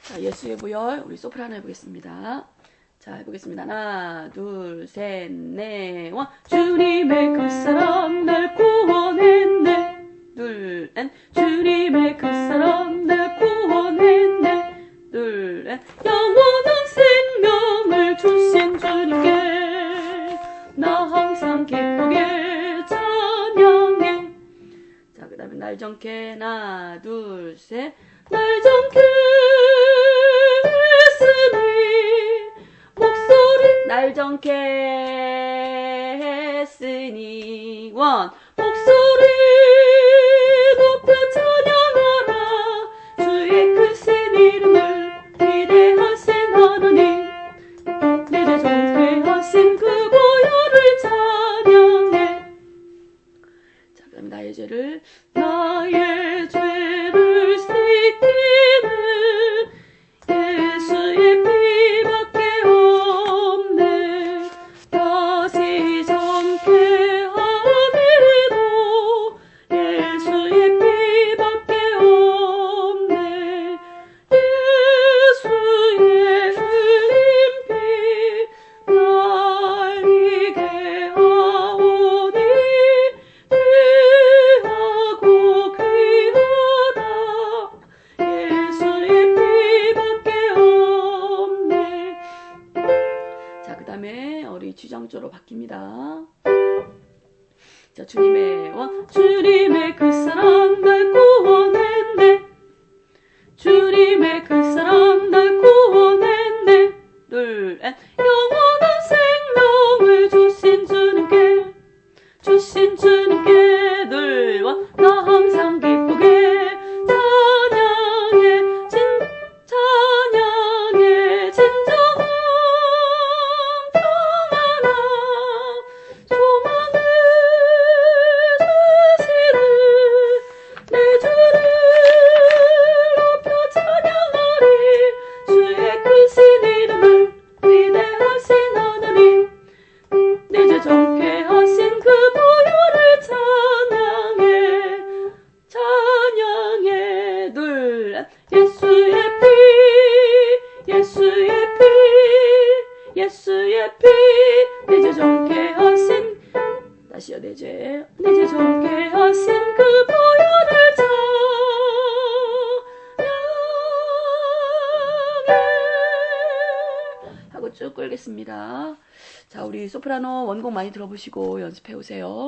자, 예수의 보혈 우리 소프라노 해보겠습니다. 자, 해보겠습니다. 하나, 둘, 셋, 넷, 원. 주님의 그 사랑 날 구원했네. 둘, 넷. 주님의 그 사랑 날 구원했네. 둘, 넷. 영원한 생명을 주신 주님께 나 항상 기쁘게 찬양해. 자, 그 다음에 날 정케. 하나, 둘, 셋. 날 정케 했으니 목소리 날 정케 했으니 원 목소리 높여 찬양하라 주의 크신 이름을 위대하신 하나님 내 죄 정케 하신 그 보혈을 찬양해. 자, 그 다음에 나의 죄를 씻기는 예수의 피밖에 없네. 다시 정케 하기도 예수의 피밖에 없네. 예수의 흘린 피 날 이게 하오니 귀하고 귀하다. 예수의 피밖에 없네. 자, 그 다음에 우리 주장조로 바뀝니다. 자, 주님의 그 사랑 날 구원했네. 주님의 그 사랑 날 구원했네. 둘, 넷. 영원한 생명을 주신 주님께 둘, 나 항상 기쁘게 찬양해 진정한 평안한 소망을 주시는 내 주를 높여 찬양하리. 주의 크신 이름을 위대하신 하나님 내 죄 정케 하신 그 보혈을 찬양해. 둘, 예수의 피 내 죄 정케 하신 다시요. 내 죄 정케 하신 그 보혈을 찬양해 하고 쭉 끌겠습니다. 자, 우리 소프라노 원곡 많이 들어보시고 연습해 오세요.